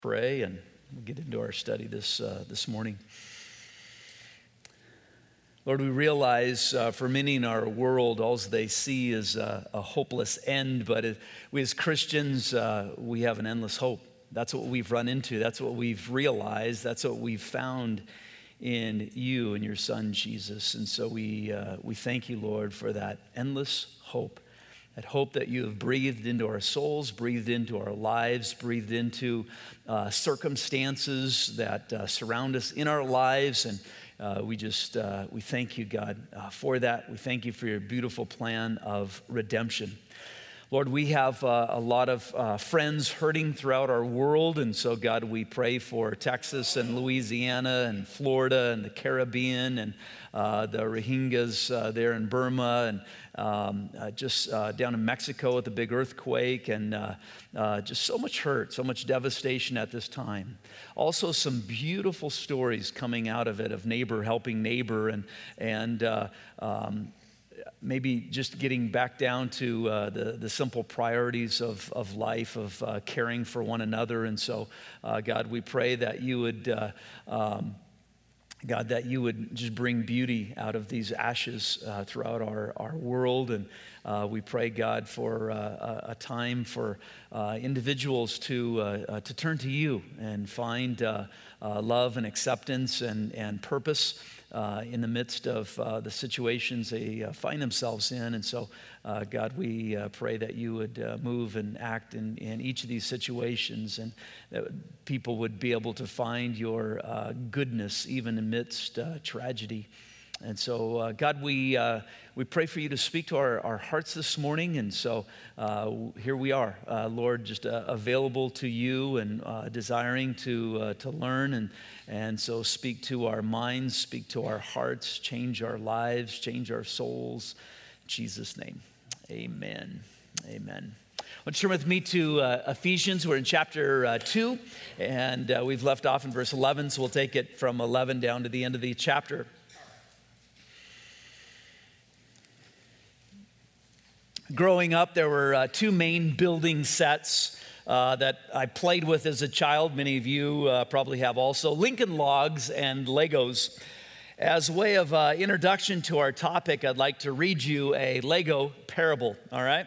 Pray and we'll get into our study this morning. Lord, we realize for many in our world, all they see is a hopeless end, but we as Christians, we have an endless hope. That's what we've run into. That's what we've realized. That's what we've found in you and your Son, Jesus. And so we thank you, Lord, for that endless hope. That hope that you have breathed into our souls, breathed into our lives, breathed into circumstances that surround us in our lives. And we thank you, God, for that. We thank you for your beautiful plan of redemption. Lord, we have a lot of friends hurting throughout our world. And so, God, we pray for Texas and Louisiana and Florida and the Caribbean and the Rohingyas there in Burma and just down in Mexico with the big earthquake and just so much hurt, so much devastation at this time. Also some beautiful stories coming out of it of neighbor helping neighbor and maybe just getting back down to the simple priorities of life, of caring for one another. And so, God, we pray that you would, God, that you would just bring beauty out of these ashes throughout our world. And we pray, God, for a time for individuals to turn to you and find love and acceptance and purpose in the midst of the situations they find themselves in. And so, God, we pray that you would move and act in each of these situations and that people would be able to find your goodness even amidst tragedy. And so, God, we pray for you to speak to our hearts this morning. And so here we are, Lord, just available to you and desiring to learn. And so speak to our minds, speak to our hearts, change our lives, change our souls. In Jesus' name, amen. Amen. Well, turn with me to Ephesians. We're in chapter 2, and we've left off in verse 11, so we'll take it from 11 down to the end of the chapter. Growing up, there were two main building sets that I played with as a child. Many of you probably have also. Lincoln Logs and Legos. As a way of introduction to our topic, I'd like to read you a Lego parable, all right?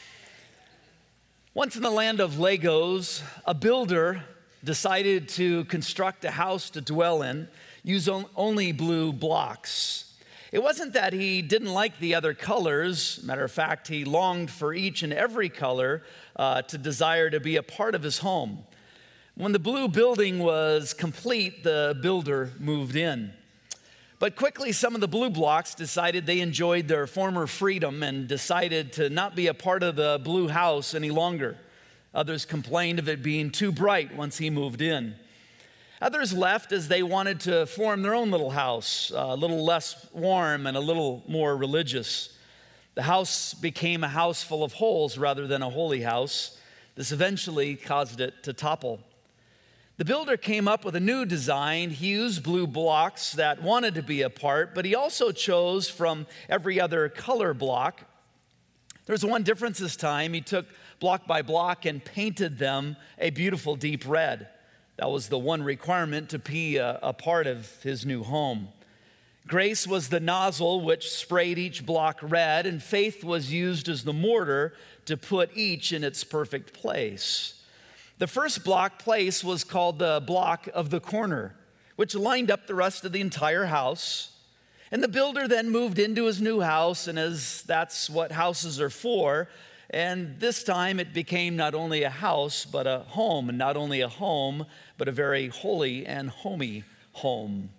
Once in the land of Legos, a builder decided to construct a house to dwell in, use only blue blocks. It wasn't that he didn't like the other colors. Matter of fact, he longed for each and every color to desire to be a part of his home. When the blue building was complete, the builder moved in. But quickly, some of the blue blocks decided they enjoyed their former freedom and decided to not be a part of the blue house any longer. Others complained of it being too bright once he moved in. Others left as they wanted to form their own little house, a little less warm and a little more religious. The house became a house full of holes rather than a holy house. This eventually caused it to topple. The builder came up with a new design. He used blue blocks that wanted to be apart, but he also chose from every other color block. There's one difference this time. He took block by block and painted them a beautiful deep red. That was the one requirement to be a part of his new home. Grace was the nozzle which sprayed each block red, and faith was used as the mortar to put each in its perfect place. The first block place was called the block of the corner, which lined up the rest of the entire house. And the builder then moved into his new house, and as that's what houses are for, and this time it became not only a house, but a home, and not only a home, but a very holy and homey home.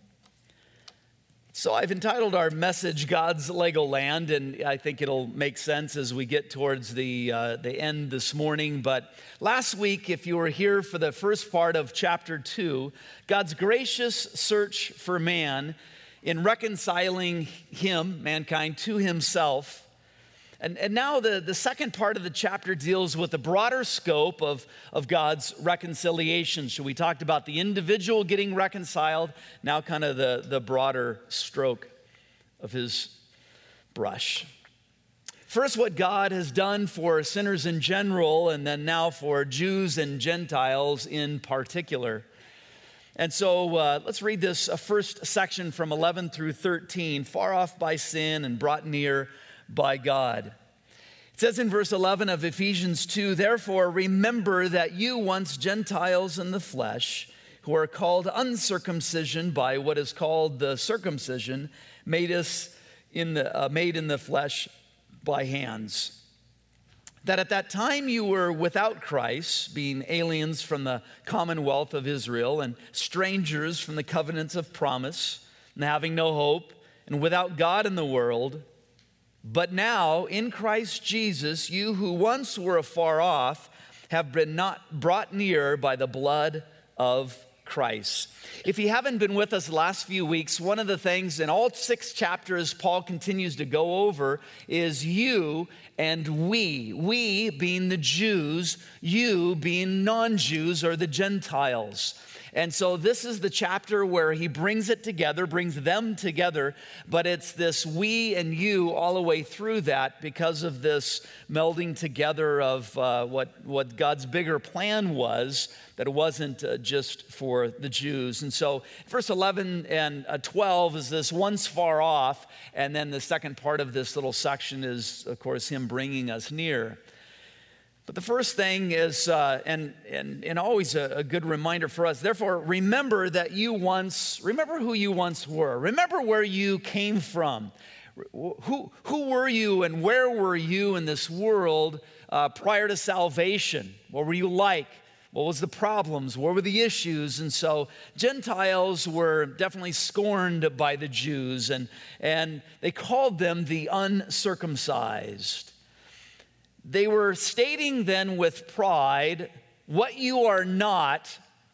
So I've entitled our message, God's Legoland, and I think it'll make sense as we get towards the end this morning. But last week, if you were here for the first part of chapter 2, God's gracious search for man in reconciling mankind, to himself. And now the second part of the chapter deals with the broader scope of God's reconciliation. So we talked about the individual getting reconciled, now kind of the broader stroke of his brush. First, what God has done for sinners in general, and then now for Jews and Gentiles in particular. And so let's read this first section from 11 through 13, far off by sin and brought near by God. It says in verse 11 of Ephesians 2, "Therefore remember that you once Gentiles in the flesh, who are called uncircumcision by what is called the circumcision, made in the flesh by hands. That at that time you were without Christ, being aliens from the commonwealth of Israel and strangers from the covenants of promise, and having no hope, and without God in the world. But now, in Christ Jesus, you who once were afar off have been not brought near by the blood of Christ." If you haven't been with us the last few weeks, one of the things in all 6 chapters Paul continues to go over is you and we. We being the Jews, you being non-Jews or the Gentiles. And so this is the chapter where he brings it together, brings them together, but it's this we and you all the way through that because of this melding together of what God's bigger plan was, that it wasn't just for the Jews. And so verse 11 and 12 is this once far off, and then the second part of this little section is, of course, him bringing us near. But the first thing is, and always a good reminder for us, therefore, remember who you once were. Remember where you came from. Who were you and where were you in this world prior to salvation? What were you like? What was the problems? What were the issues? And so Gentiles were definitely scorned by the Jews, and they called them the uncircumcised. They were stating then with pride what you are not,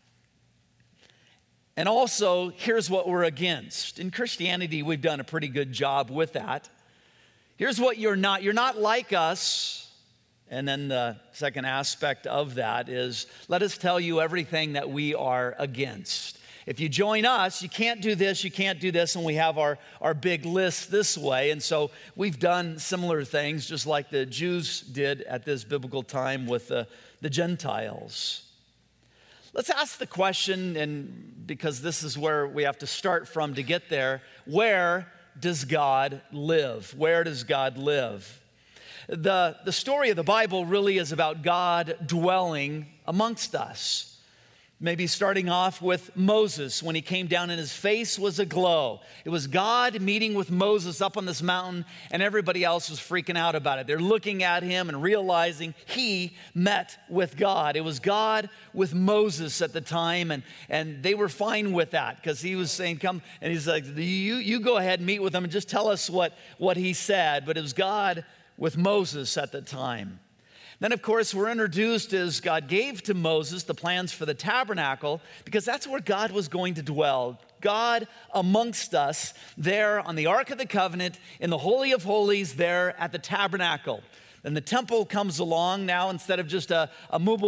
and also here's what we're against. In Christianity, we've done a pretty good job with that. Here's what you're not. You're not like us. And then the second aspect of that is, let us tell you everything that we are against. If you join us, you can't do this, and we have our big list this way. And so we've done similar things, just like the Jews did at this biblical time with the Gentiles. Let's ask the question, and because this is where we have to start from to get there, where does God live? Where does God live? The story of the Bible really is about God dwelling amongst us. Maybe starting off with Moses when he came down and his face was aglow. It was God meeting with Moses up on this mountain, and everybody else was freaking out about it. They're looking at him and realizing he met with God. It was God with Moses at the time, and they were fine with that because he was saying, come, and he's like, you go ahead and meet with him and just tell us what he said. But it was God with Moses at the time. Then, of course, we're introduced as God gave to Moses the plans for the tabernacle, because that's where God was going to dwell. God amongst us there on the Ark of the Covenant in the Holy of Holies there at the tabernacle. And the temple comes along now. Instead of just a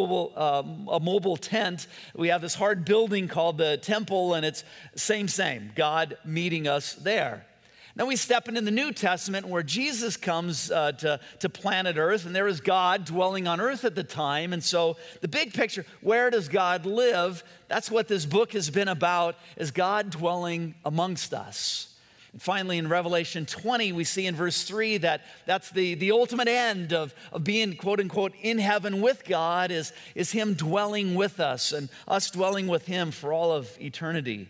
mobile tent, we have this hard building called the temple, and it's same, God meeting us there. Then we step into the New Testament where Jesus comes to planet Earth, and there is God dwelling on earth at the time. And so the big picture, where does God live? That's what this book has been about, is God dwelling amongst us. And finally, in Revelation 20, we see in verse 3 that that's the ultimate end of being, quote unquote, in heaven with God is him dwelling with us and us dwelling with him for all of eternity.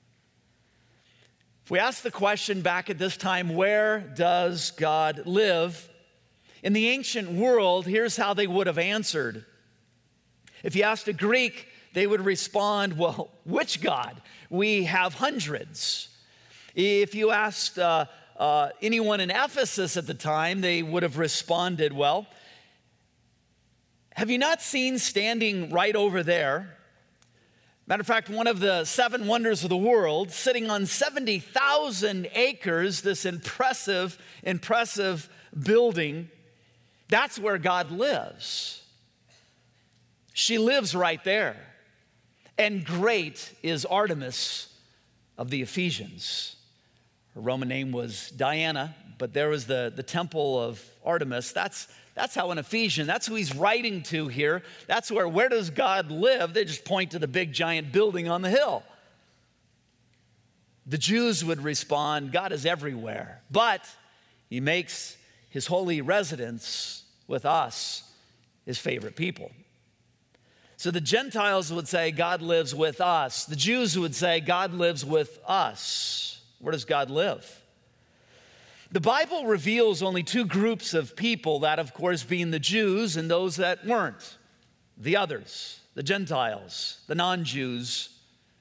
If we ask the question back at this time, where does God live? In the ancient world, here's how they would have answered. If you asked a Greek, they would respond, well, which God? We have hundreds. If you asked anyone in Ephesus at the time, they would have responded, well, have you not seen standing right over there? Matter of fact, one of the 7 wonders of the world, sitting on 70,000 acres, this impressive building, that's where God lives. She lives right there. And great is Artemis of the Ephesians. Her Roman name was Diana, but there was the temple of Artemis. That's how in Ephesians, that's who he's writing to here. That's where does God live? They just point to the big giant building on the hill. The Jews would respond, God is everywhere, but he makes his holy residence with us, his favorite people. So the Gentiles would say, God lives with us. The Jews would say, God lives with us. Where does God live? The Bible reveals only two groups of people, that of course being the Jews and those that weren't, the others, the Gentiles, the non-Jews.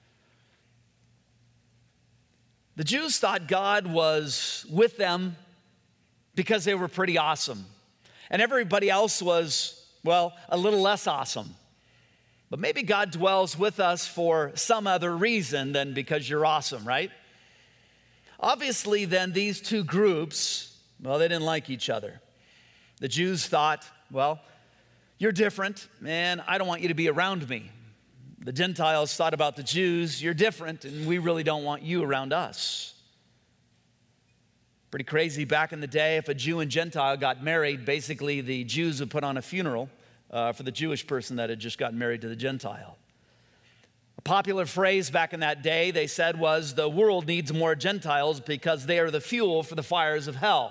The Jews thought God was with them because they were pretty awesome. And everybody else was, well, a little less awesome. But maybe God dwells with us for some other reason than because you're awesome, right? Obviously, then, these two groups, well, they didn't like each other. The Jews thought, well, you're different, and I don't want you to be around me. The Gentiles thought about the Jews, you're different, and we really don't want you around us. Pretty crazy back in the day, if a Jew and Gentile got married, basically the Jews would put on a funeral for the Jewish person that had just gotten married to the Gentile. A popular phrase back in that day, they said, was the world needs more Gentiles because they are the fuel for the fires of hell.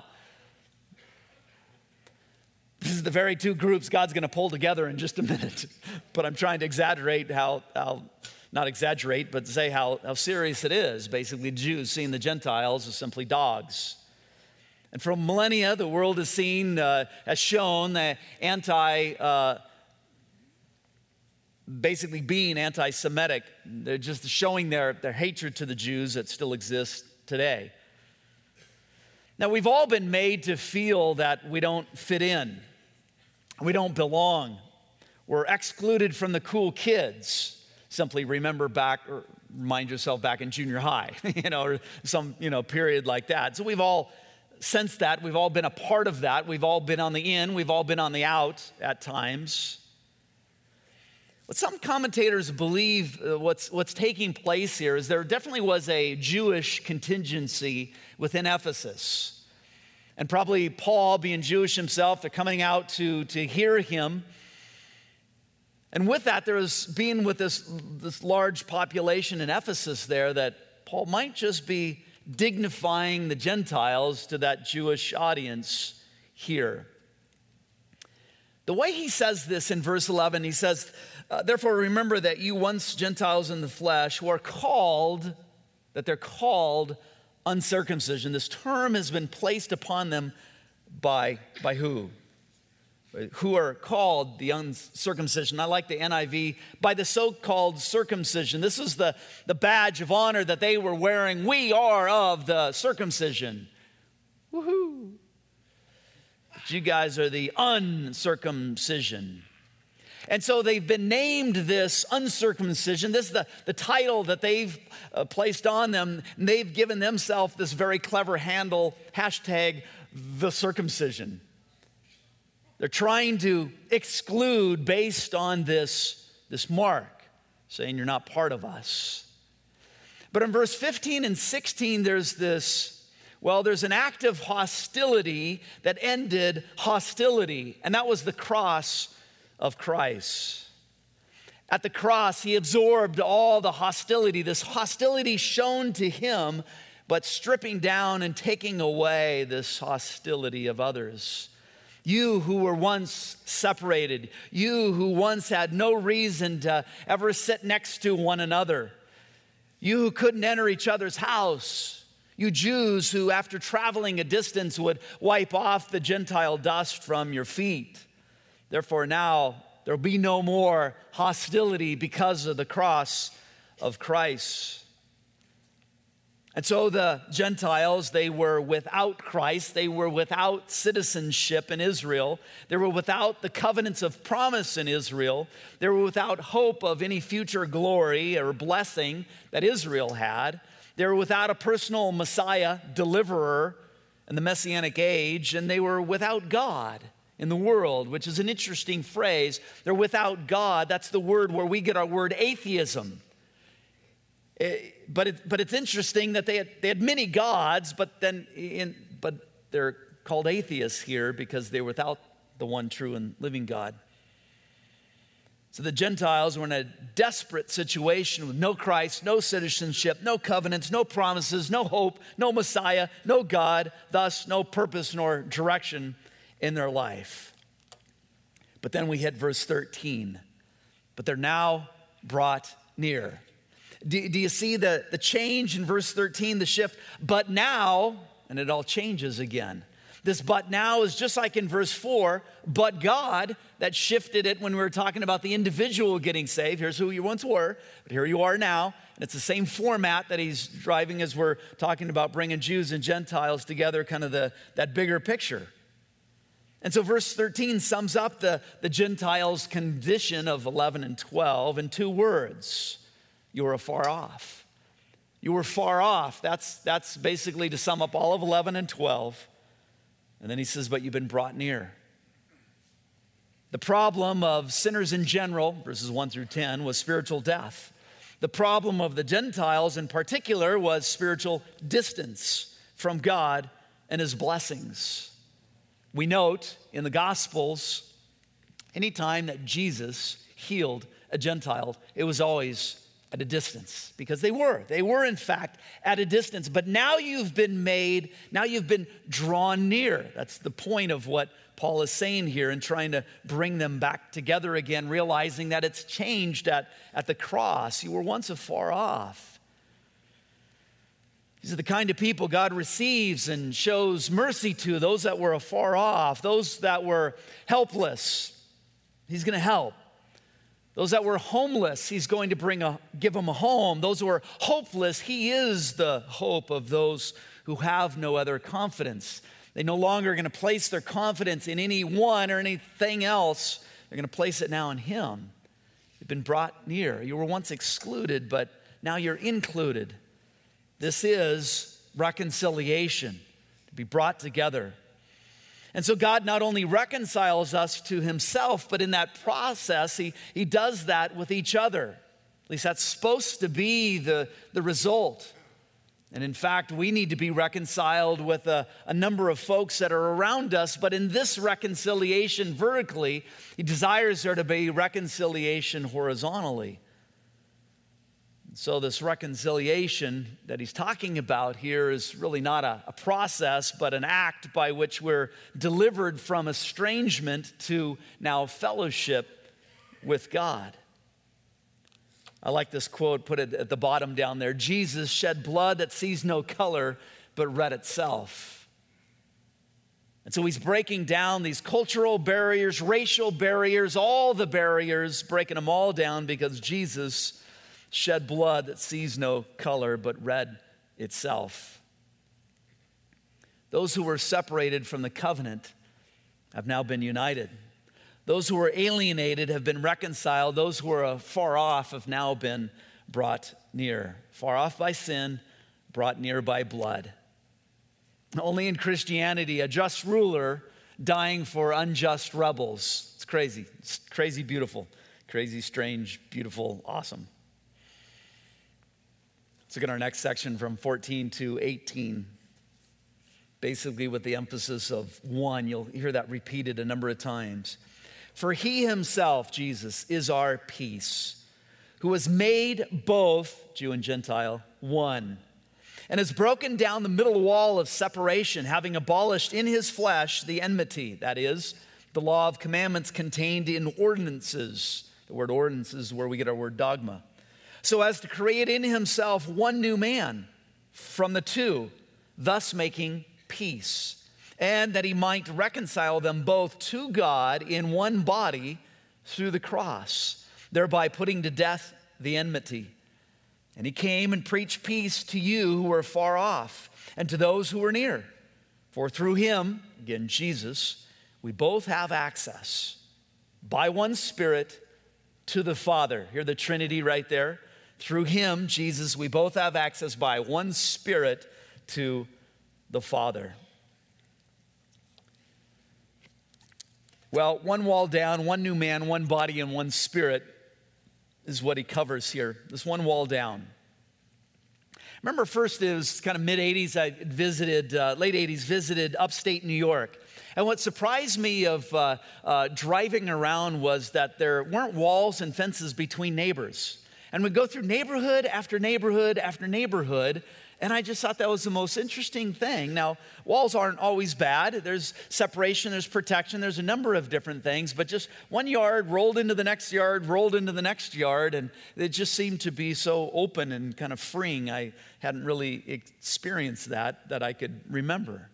This is the very two groups God's going to pull together in just a minute. But I'm trying to exaggerate not exaggerate, but say how serious it is. Basically, Jews seeing the Gentiles as simply dogs. And for millennia, the world has shown the basically being anti-Semitic. They're just showing their hatred to the Jews that still exists today. Now, we've all been made to feel that we don't fit in. We don't belong. We're excluded from the cool kids. Simply remind yourself back in junior high, or some, period like that. So we've all sensed that. We've all been a part of that. We've all been on the in. We've all been on the out at times. What some commentators believe what's taking place here is there definitely was a Jewish contingency within Ephesus. And probably Paul, being Jewish himself, they're coming out to hear him. And with that, there was being with this large population in Ephesus there that Paul might just be dignifying the Gentiles to that Jewish audience here. The way he says this in verse 11, he says, therefore remember that you once Gentiles in the flesh who are called, that they're called uncircumcision. This term has been placed upon them by who? Who are called the uncircumcision. I like the NIV, by the so-called circumcision. This is the badge of honor that they were wearing. We are of the circumcision. Woohoo! But you guys are the uncircumcision. And so they've been named this uncircumcision. This is the title that they've placed on them. And they've given themselves this very clever handle, hashtag the circumcision. They're trying to exclude based on this mark, saying you're not part of us. But in verse 15 and 16, there's an act of hostility that ended hostility, and that was the cross of Christ. At the cross, he absorbed all the hostility, this hostility shown to him, but stripping down and taking away this hostility of others. You who were once separated, you who once had no reason to ever sit next to one another, you who couldn't enter each other's house, you Jews who after traveling a distance would wipe off the Gentile dust from your feet. Therefore now there will be no more hostility because of the cross of Christ. And so the Gentiles, they were without Christ. They were without citizenship in Israel. They were without the covenants of promise in Israel. They were without hope of any future glory or blessing that Israel had. They were without a personal Messiah, deliverer in the Messianic age. And they were without God in the world, which is an interesting phrase. They're without God. That's the word where we get our word atheism. But it's interesting that they had many gods, but they're called atheists here because they're without the one true and living God. So the Gentiles were in a desperate situation with no Christ, no citizenship, no covenants, no promises, no hope, no Messiah, no God, thus no purpose nor direction in their life. But then we hit verse 13. But they're now brought near. Do you see the change in verse 13, the shift? But now, and it all changes again. This but now is just like in verse 4, but God, that shifted it when we were talking about the individual getting saved. Here's who you once were, but here you are now. And it's the same format that he's driving as we're talking about bringing Jews and Gentiles together, kind of that bigger picture. And so verse 13 sums up the Gentiles' condition of 11 and 12 in two words. You were afar off. You were far off. That's basically to sum up all of 11 and 12. And then he says, but you've been brought near. The problem of sinners in general, verses 1 through 10, was spiritual death. The problem of the Gentiles in particular was spiritual distance from God and his blessings. We note in the Gospels, anytime that Jesus healed a Gentile, it was always at a distance, because they were in fact at a distance. But now you've been drawn near. That's the point of what Paul is saying here and trying to bring them back together again, realizing that it's changed at the cross. You were once afar off. These are the kind of people God receives and shows mercy to, those that were afar off, those that were helpless. He's going to help. Those that were homeless, he's going to give them a home. Those who are hopeless, he is the hope of those who have no other confidence. They no longer are going to place their confidence in anyone or anything else. They're going to place it now in him. You've been brought near. You were once excluded, but now you're included. This is reconciliation, to be brought together. And so God not only reconciles us to himself, but in that process, he does that with each other. At least that's supposed to be the result. And in fact, we need to be reconciled with a number of folks that are around us. But in this reconciliation vertically, he desires there to be reconciliation horizontally. So this reconciliation that he's talking about here is really not a process, but an act by which we're delivered from estrangement to now fellowship with God. I like this quote, put it at the bottom down there. Jesus shed blood that sees no color, but red itself. And so he's breaking down these cultural barriers, racial barriers, all the barriers, breaking them all down because Jesus shed blood that sees no color but red itself. Those who were separated from the covenant have now been united. Those who were alienated have been reconciled. Those who are far off have now been brought near. Far off by sin, brought near by blood. Only in Christianity, a just ruler dying for unjust rebels. It's crazy. It's crazy beautiful. Crazy, strange, beautiful, awesome. Let's look at our next section from 14 to 18. Basically with the emphasis of one. You'll hear that repeated a number of times. For he himself, Jesus, is our peace, who has made both, Jew and Gentile, one, and has broken down the middle wall of separation, having abolished in his flesh the enmity, that is, the law of commandments contained in ordinances. The word ordinances is where we get our word dogma. So as to create in himself one new man from the two, thus making peace, and that he might reconcile them both to God in one body through the cross, thereby putting to death the enmity. And he came and preached peace to you who are far off and to those who are near. For through him, again, Jesus, we both have access by one Spirit to the Father. Hear the Trinity right there. Through him, Jesus, we both have access by one Spirit to the Father. Well, one wall down, one new man, one body, and one Spirit is what he covers here. This one wall down. Remember, first it was kind of mid-'80s, I visited, late '80s, visited upstate New York. And what surprised me of driving around was that there weren't walls and fences between neighbors. And we'd go through neighborhood after neighborhood after neighborhood, and I just thought that was the most interesting thing. Now, walls aren't always bad. There's separation, there's protection, there's a number of different things, but just one yard rolled into the next yard, rolled into the next yard, and it just seemed to be so open and kind of freeing. I hadn't really experienced that I could remember.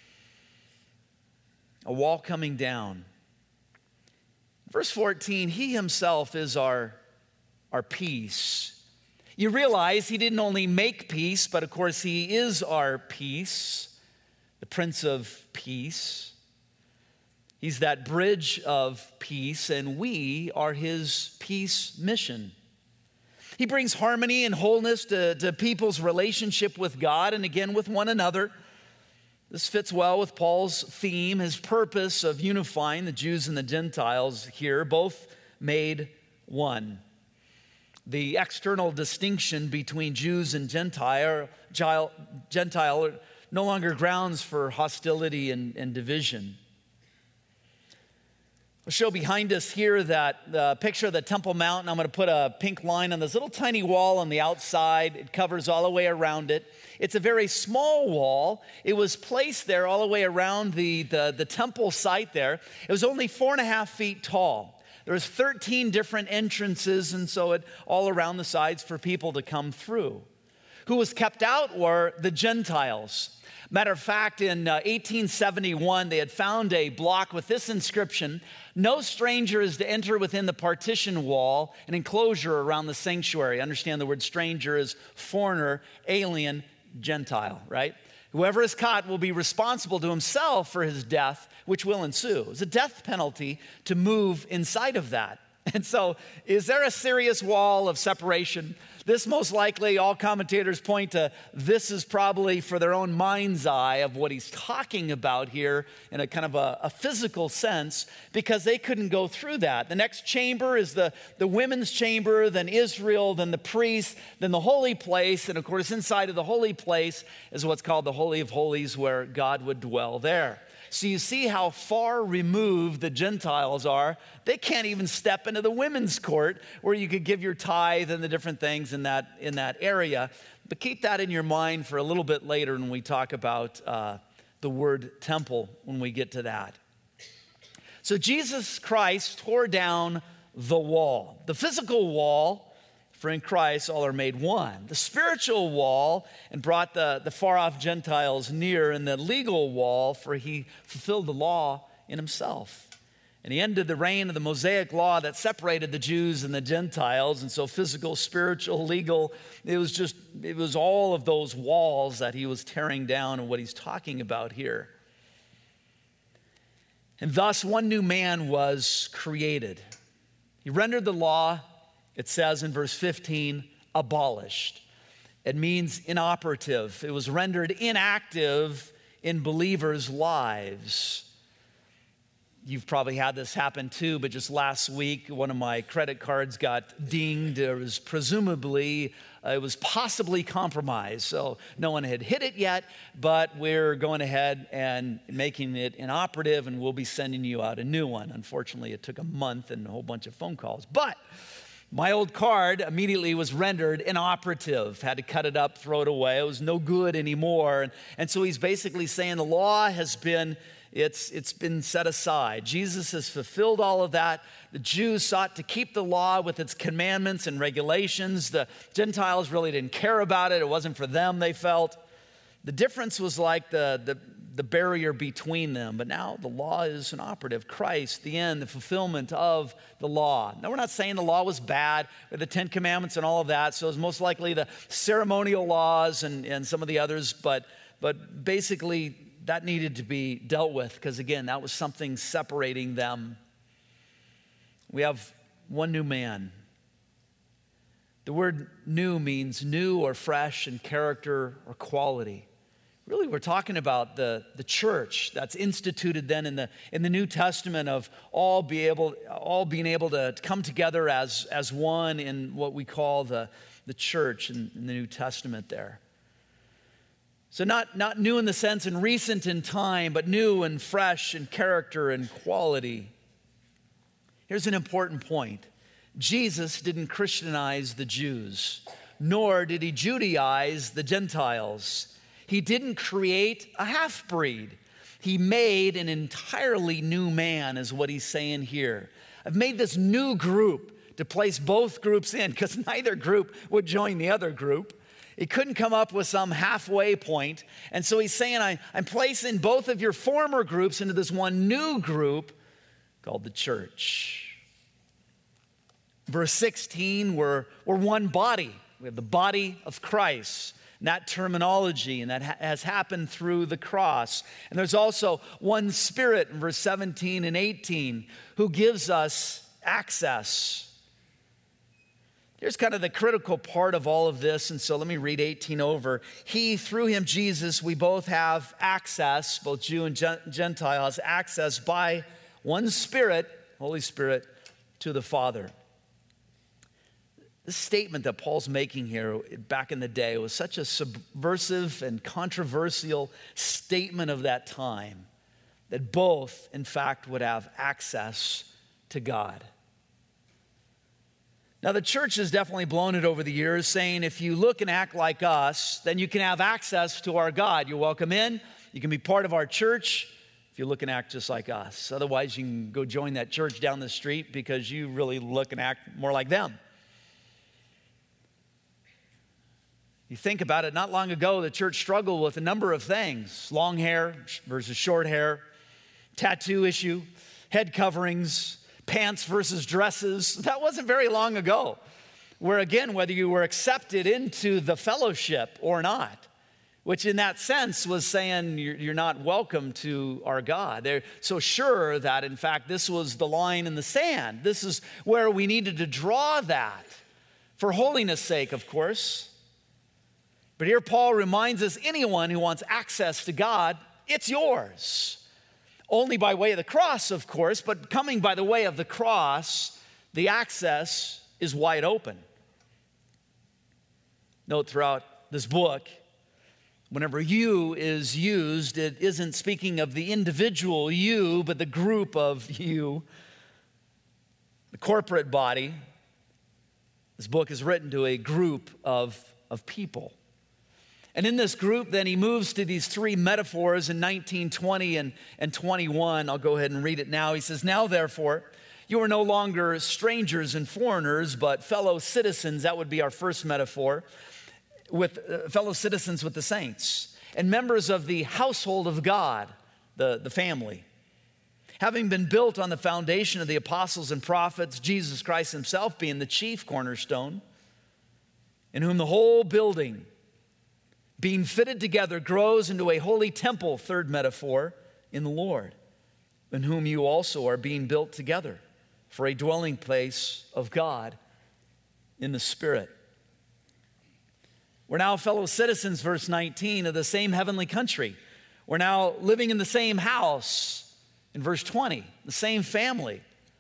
A wall coming down. Verse 14, he himself is our peace. You realize he didn't only make peace, but of course he is our peace, the Prince of Peace. He's that bridge of peace, and we are his peace mission. He brings harmony and wholeness to people's relationship with God and again with one another. This fits well with Paul's theme, his purpose of unifying the Jews and the Gentiles here, both made one. The external distinction between Jews and Gentile are no longer grounds for hostility and division. I'll show behind us here that the picture of the Temple Mount. I'm going to put a pink line on this little tiny wall on the outside. It covers all the way around it. It's a very small wall. It was placed there all the way around the temple site there. It was only 4.5 feet tall. There was 13 different entrances, and so it all around the sides for people to come through. Who was kept out were the Gentiles. Matter of fact, in 1871, they had found a block with this inscription: "No stranger is to enter within the partition wall, an enclosure around the sanctuary." Understand the word stranger is foreigner, alien, Gentile, right? Whoever is caught will be responsible to himself for his death, which will ensue. It's a death penalty to move inside of that. And so, is there a serious wall of separation? This most likely, all commentators point to, this is probably for their own mind's eye of what he's talking about here in a kind of a physical sense, because they couldn't go through that. The next chamber is the women's chamber, then Israel, then the priest, then the holy place, and of course inside of the holy place is what's called the Holy of Holies, where God would dwell there. So you see how far removed the Gentiles are. They can't even step into the women's court where you could give your tithe and the different things in that area. But keep that in your mind for a little bit later when we talk about the word temple, when we get to that. So Jesus Christ tore down the wall, the physical wall. For in Christ all are made one. The spiritual wall, and brought the far-off Gentiles near, and the legal wall, for he fulfilled the law in himself. And he ended the reign of the Mosaic law that separated the Jews and the Gentiles. And so physical, spiritual, legal, it was all of those walls that he was tearing down, and what he's talking about here. And thus one new man was created. He rendered the law, it says in verse 15, abolished. It means inoperative. It was rendered inactive in believers' lives. You've probably had this happen too, but just last week, one of my credit cards got dinged. It was possibly compromised. So no one had hit it yet, but we're going ahead and making it inoperative, and we'll be sending you out a new one. Unfortunately, it took a month and a whole bunch of phone calls. But my old card immediately was rendered inoperative. Had to cut it up, throw it away. It was no good anymore. And so he's basically saying the law has been, it's been set aside. Jesus has fulfilled all of that. The Jews sought to keep the law with its commandments and regulations. The Gentiles really didn't care about it. It wasn't for them, they felt. The difference was like the barrier between them. But now the law is inoperative. Christ, the end, the fulfillment of the law. Now, we're not saying the law was bad, or the 10 Commandments and all of that. So it's most likely the ceremonial laws and some of the others. But basically, that needed to be dealt with, because again, that was something separating them. We have one new man. The word new means new or fresh in character or quality. Really, we're talking about the church that's instituted then in the New Testament, of all being able to come together as one in what we call the church in the New Testament there. So not new in the sense and recent in time, but new and fresh in character and quality. Here's an important point. Jesus didn't Christianize the Jews, nor did he Judaize the Gentiles. He didn't create a half-breed. He made an entirely new man, is what he's saying here. I've made this new group to place both groups in, because neither group would join the other group. He couldn't come up with some halfway point. And so he's saying, I'm placing both of your former groups into this one new group called the church. Verse 16, we're one body. We have the body of Christ. And that terminology, and that has happened through the cross. And there's also one Spirit in verse 17 and 18 who gives us access. Here's kind of the critical part of all of this, and so let me read 18 over. He, through him, Jesus, we both have access, both Jew and Gentile, has access by one Spirit, Holy Spirit, to the Father. This statement that Paul's making here back in the day was such a subversive and controversial statement of that time that both, in fact, would have access to God. Now, the church has definitely blown it over the years, saying if you look and act like us, then you can have access to our God. You're welcome in. You can be part of our church if you look and act just like us. Otherwise, you can go join that church down the street because you really look and act more like them. You think about it, not long ago, the church struggled with a number of things. Long hair versus short hair, tattoo issue, head coverings, pants versus dresses. That wasn't very long ago. Where again, whether you were accepted into the fellowship or not, which in that sense was saying you're not welcome to our God. They're so sure that in fact this was the line in the sand. This is where we needed to draw that for holiness' sake, of course. But here Paul reminds us anyone who wants access to God, it's yours. Only by way of the cross, of course, but coming by the way of the cross, the access is wide open. Note throughout this book, whenever you is used, it isn't speaking of the individual you, but the group of you, the corporate body. This book is written to a group of people. And in this group, then he moves to these three metaphors in 19, 20, and 21. I'll go ahead and read it now. He says, now therefore, you are no longer strangers and foreigners, but fellow citizens. That would be our first metaphor, with fellow citizens with the saints, and members of the household of God, the family. Having been built on the foundation of the apostles and prophets, Jesus Christ himself being the chief cornerstone, in whom the whole building, being fitted together, grows into a holy temple, third metaphor, in the Lord, in whom you also are being built together for a dwelling place of God in the Spirit. We're now fellow citizens, verse 19, of the same heavenly country. We're now living in the same house, in verse 20, the same family.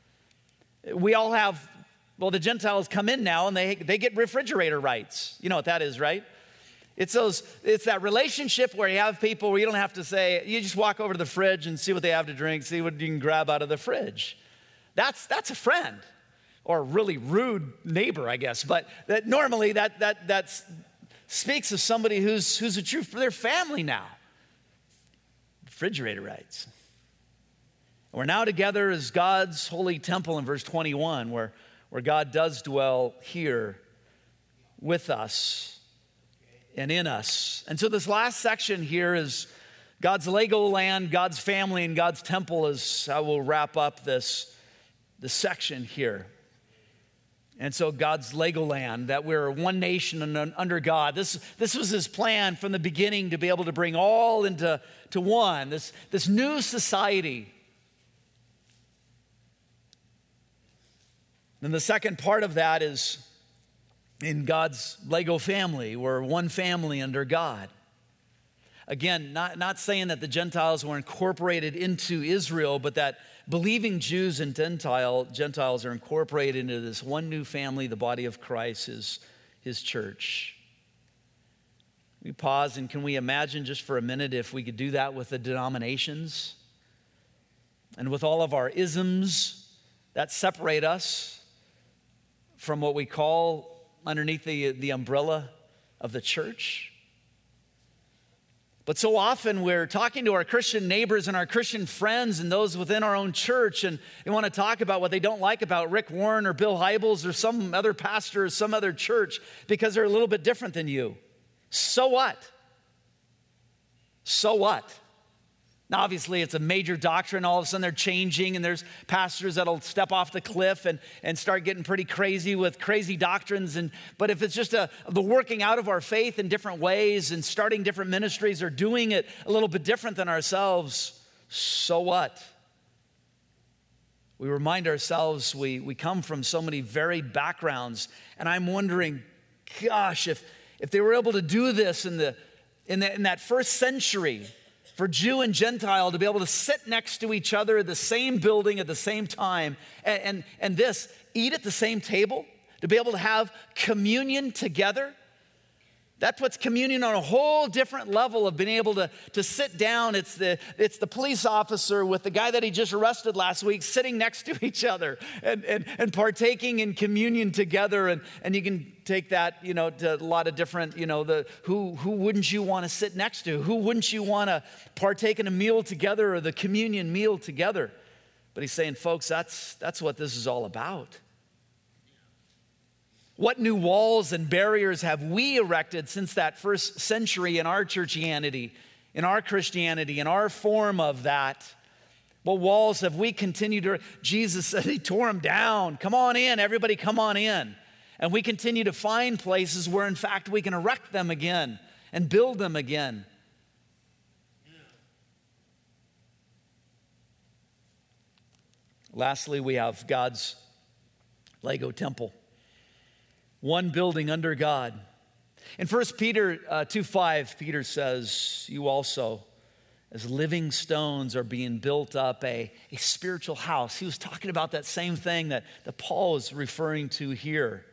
We all have, well, the Gentiles come in now and they get refrigerator rights. You know what that is, right? It's that relationship where you have people where you don't have to say, you just walk over to the fridge and see what they have to drink, see what you can grab out of the fridge. That's a friend, or a really rude neighbor, I guess. But normally that speaks of somebody who's a true for their family now. Refrigerator rights. We're now together as God's holy temple in verse 21, where God does dwell here with us and in us. And so this last section here is God's Lego land, God's family, and God's temple is how we'll wrap up this section here. And so God's Lego land, that we're one nation under God. This was his plan from the beginning, to be able to bring all into one, this new society. And the second part of that is in God's Lego family. We're one family under God. Again, not saying that the Gentiles were incorporated into Israel, but that believing Jews and Gentiles are incorporated into this one new family, the body of Christ, his church. We pause, and can we imagine just for a minute if we could do that with the denominations and with all of our isms that separate us from what we call underneath the umbrella of the church? But so often we're talking to our Christian neighbors and our Christian friends and those within our own church, and they want to talk about what they don't like about Rick Warren or Bill Hybels or some other pastor or some other church because they're a little bit different than you. So what? So what? Now, obviously, it's a major doctrine. All of a sudden, they're changing, and there's pastors that'll step off the cliff and start getting pretty crazy with crazy doctrines. But if it's just the working out of our faith in different ways and starting different ministries or doing it a little bit different than ourselves, so what? We remind ourselves we come from so many varied backgrounds, and I'm wondering, gosh, if they were able to do this in that first century, for Jew and Gentile to be able to sit next to each other in the same building at the same time and eat at the same table, to be able to have communion together. That puts communion on a whole different level of being able to sit down. It's the police officer with the guy that he just arrested last week sitting next to each other and partaking in communion together. And you can take that, to a lot of different, who wouldn't you want to sit next to? Who wouldn't you want to partake in a meal together or the communion meal together? But he's saying, folks, that's what this is all about. What new walls and barriers have we erected since that first century in our churchianity, in our Christianity, in our form of that? What walls have we continued to... Jesus said he tore them down. Come on in, everybody come on in. And we continue to find places where, in fact, we can erect them again and build them again. Lastly, we have God's Lego temple. One building under God. In 1 Peter 2:5, Peter says, you also, as living stones, are being built up a spiritual house. He was talking about that same thing that Paul is referring to here.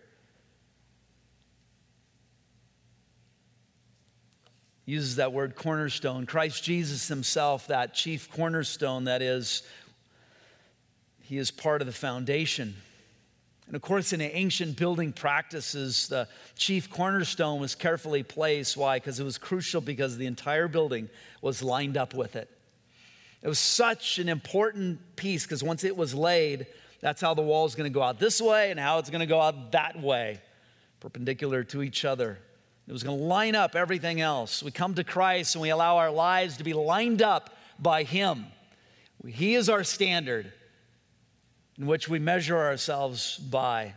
He uses that word cornerstone. Christ Jesus himself, that chief cornerstone, that is, he is part of the foundation. And of course, in the ancient building practices, the chief cornerstone was carefully placed. Why? Because it was crucial, because the entire building was lined up with it. It was such an important piece, because once it was laid, that's how the wall is going to go out this way and how it's going to go out that way, perpendicular to each other. It was going to line up everything else. We come to Christ and we allow our lives to be lined up by him. He is our standard in which we measure ourselves by.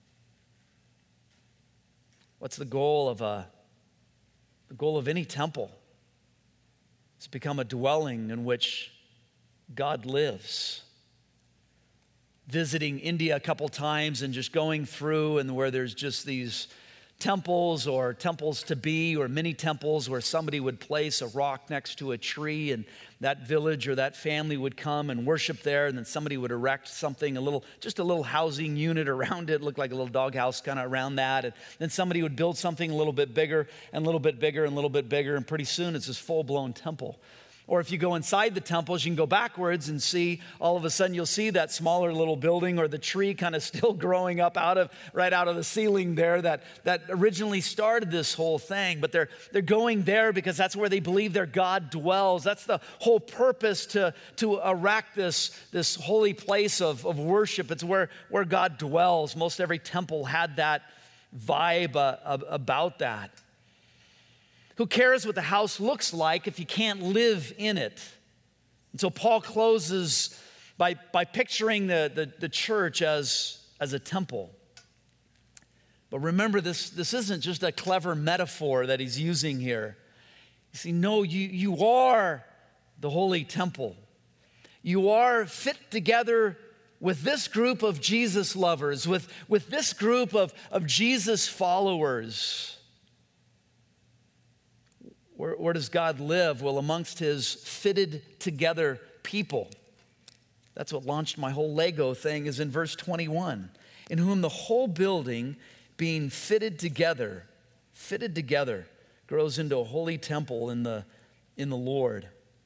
What's the goal of any temple? It's become a dwelling in which God lives. Visiting India a couple times and just going through, and where there's just these temples or temples to be, or mini temples where somebody would place a rock next to a tree, and that village or that family would come and worship there, and then somebody would erect something, just a little housing unit around it, looked like a little doghouse kind of around that, and then somebody would build something a little bit bigger and a little bit bigger and a little bit bigger, and pretty soon it's this full-blown temple. Or if you go inside the temples, you can go backwards and see, all of a sudden you'll see that smaller little building or the tree kind of still growing up right out of the ceiling there that originally started this whole thing. But they're going there because that's where they believe their God dwells. That's the whole purpose to erect this holy place of worship. It's where God dwells. Most every temple had that vibe about that. Who cares what the house looks like if you can't live in it? And so Paul closes by picturing the church as a temple. But remember, this isn't just a clever metaphor that he's using here. You see, no, you are the holy temple. You are fit together with this group of Jesus lovers, with this group of Jesus followers. Where does God live? Well, amongst his fitted together people. That's what launched my whole Lego thing, is in verse 21. In whom the whole building being fitted together, grows into a holy temple in the Lord.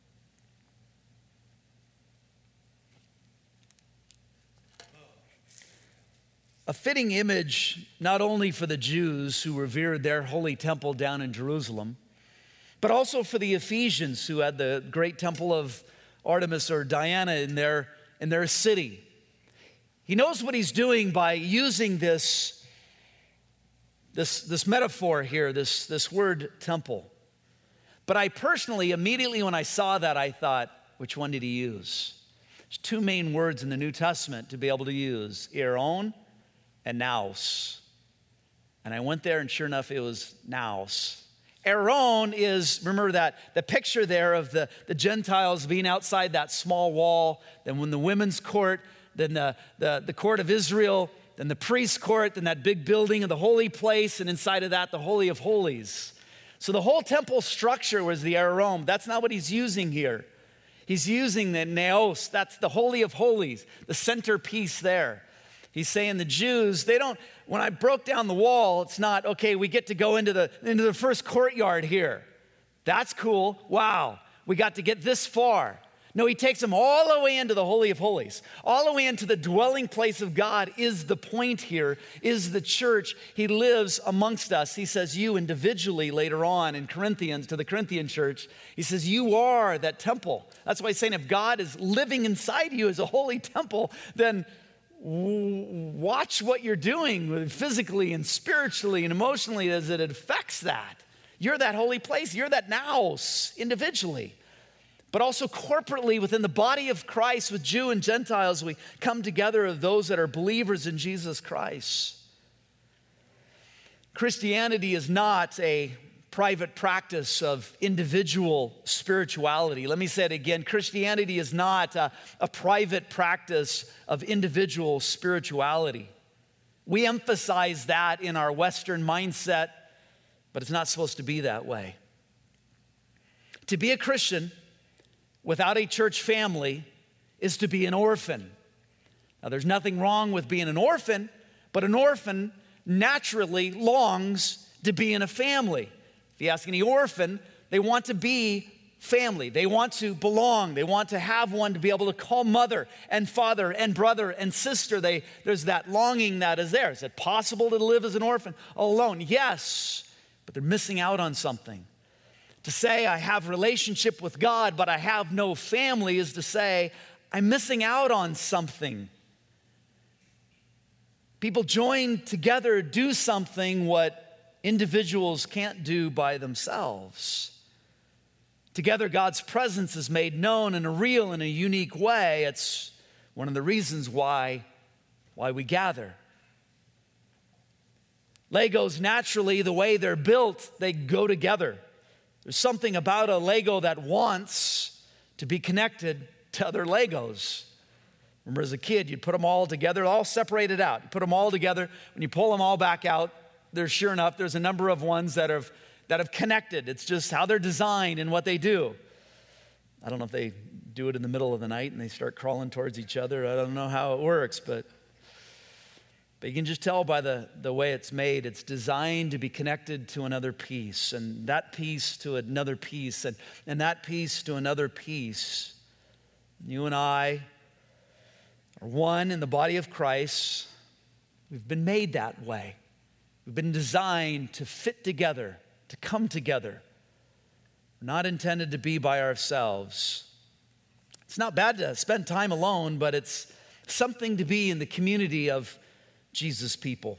A fitting image not only for the Jews who revered their holy temple down in Jerusalem, but also for the Ephesians who had the great temple of Artemis or Diana in their city. He knows what he's doing by using this metaphor here, this word temple. But I personally, immediately when I saw that, I thought, which one did he use? There's two main words in the New Testament to be able to use, Eron and Naos. And I went there and sure enough, it was Naos. Eron is, remember that, the picture there of the Gentiles being outside that small wall, then when the women's court, then the court of Israel, then the priest's court, then that big building of the holy place, and inside of that, the Holy of Holies. So the whole temple structure was the Eron. That's not what he's using here. He's using the Naos, that's the Holy of Holies, the centerpiece there. He's saying the Jews, they don't, when I broke down the wall, it's not, okay, we get to go into the first courtyard here. That's cool. Wow, we got to get this far. No, he takes them all the way into the Holy of Holies. All the way into the dwelling place of God is the point here, is the church. He lives amongst us. He says you individually later on in Corinthians, to the Corinthian church, he says you are that temple. That's why he's saying if God is living inside you as a holy temple, then watch what you're doing physically and spiritually and emotionally as it affects that. You're that holy place. You're that naos individually. But also corporately within the body of Christ with Jew and Gentiles, we come together of those that are believers in Jesus Christ. Christianity is not a private practice of individual spirituality. Let me say it again. Christianity is not a private practice of individual spirituality. We emphasize that in our Western mindset, but it's not supposed to be that way. To be a Christian without a church family is to be an orphan. Now, there's nothing wrong with being an orphan, but an orphan naturally longs to be in a family. If you ask any orphan, they want to be family. They want to belong. They want to have one to be able to call mother and father and brother and sister. There's that longing that is there. Is it possible to live as an orphan alone? Yes, but they're missing out on something. To say I have relationship with God, but I have no family is to say I'm missing out on something. People join together, do something what individuals can't do by themselves. Together, God's presence is made known in a real and a unique way. It's one of the reasons why we gather. Legos, naturally, the way they're built, they go together. There's something about a Lego that wants to be connected to other Legos. Remember as a kid, you'd put them all together, all separated out. You put them all together. When you pull them all back out, sure enough, there's a number of ones that have connected. It's just how they're designed and what they do. I don't know if they do it in the middle of the night and they start crawling towards each other. I don't know how it works, but you can just tell by the way it's made. It's designed to be connected to another piece, and that piece to another piece, and that piece to another piece. You and I are one in the body of Christ. We've been made that way. We've been designed to fit together, to come together. We're not intended to be by ourselves. It's not bad to spend time alone, but it's something to be in the community of Jesus' people.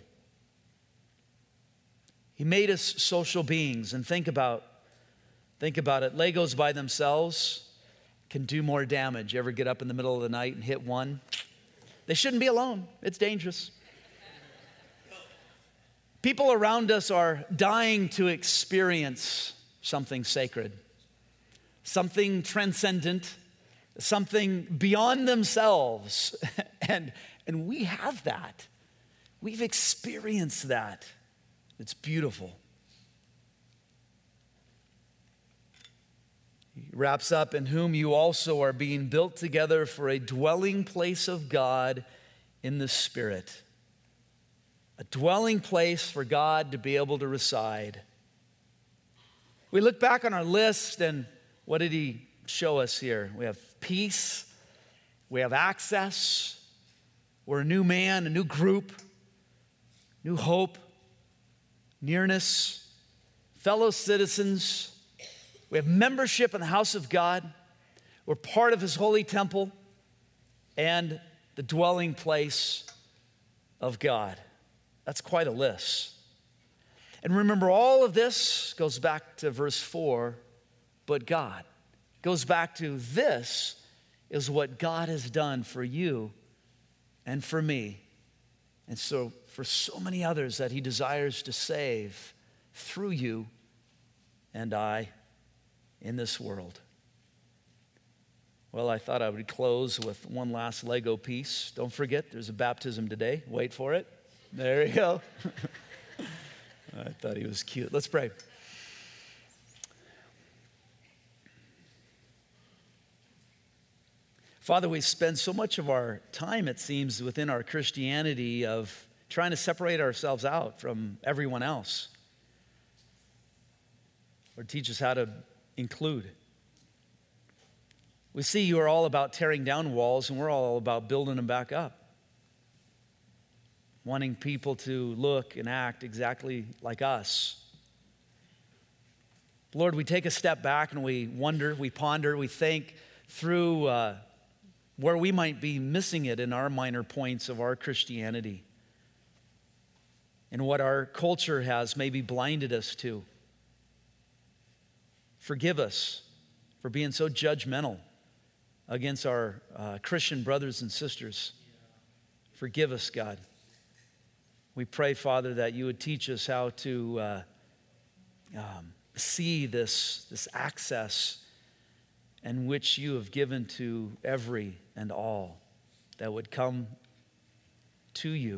He made us social beings, and think about it. Legos by themselves can do more damage. You ever get up in the middle of the night and hit one? They shouldn't be alone. It's dangerous. People around us are dying to experience something sacred, something transcendent, something beyond themselves. And we have that. We've experienced that. It's beautiful. He wraps up, in whom you also are being built together for a dwelling place of God in the Spirit. A dwelling place for God to be able to reside. We look back on our list, and what did he show us here? We have peace, we have access, we're a new man, a new group, new hope, nearness, fellow citizens. We have membership in the house of God. We're part of his holy temple and the dwelling place of God. That's quite a list. And remember, all of this goes back to verse 4, but God. Goes back to this is what God has done for you and for me. And so for so many others that he desires to save through you and I in this world. Well, I thought I would close with one last Lego piece. Don't forget, there's a baptism today. Wait for it. There you go. I thought he was cute. Let's pray. Father, we spend so much of our time, it seems, within our Christianity of trying to separate ourselves out from everyone else. Lord, teach us how to include. We see you are all about tearing down walls, and we're all about building them back up. Wanting people to look and act exactly like us. Lord, we take a step back and we wonder, we ponder, we think through where we might be missing it in our minor points of our Christianity and what our culture has maybe blinded us to. Forgive us for being so judgmental against our Christian brothers and sisters. Forgive us, God. We pray, Father, that you would teach us how to see this access and which you have given to every and all that would come to you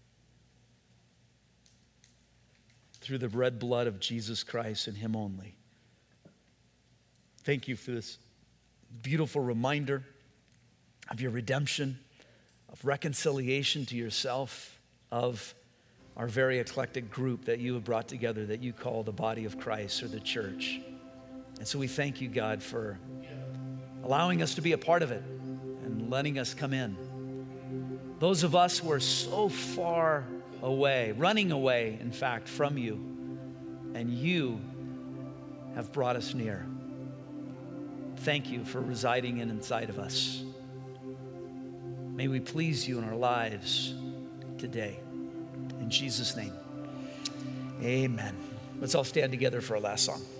through the red blood of Jesus Christ and him only. Thank you for this beautiful reminder of your redemption, of reconciliation to yourself, of our very eclectic group that you have brought together that you call the body of Christ or the church. And so we thank you, God, for allowing us to be a part of it and letting us come in. Those of us who are so far away, running away, in fact, from you, and you have brought us near. Thank you for residing inside of us. May we please you in our lives today. In Jesus' name, amen. Let's all stand together for our last song.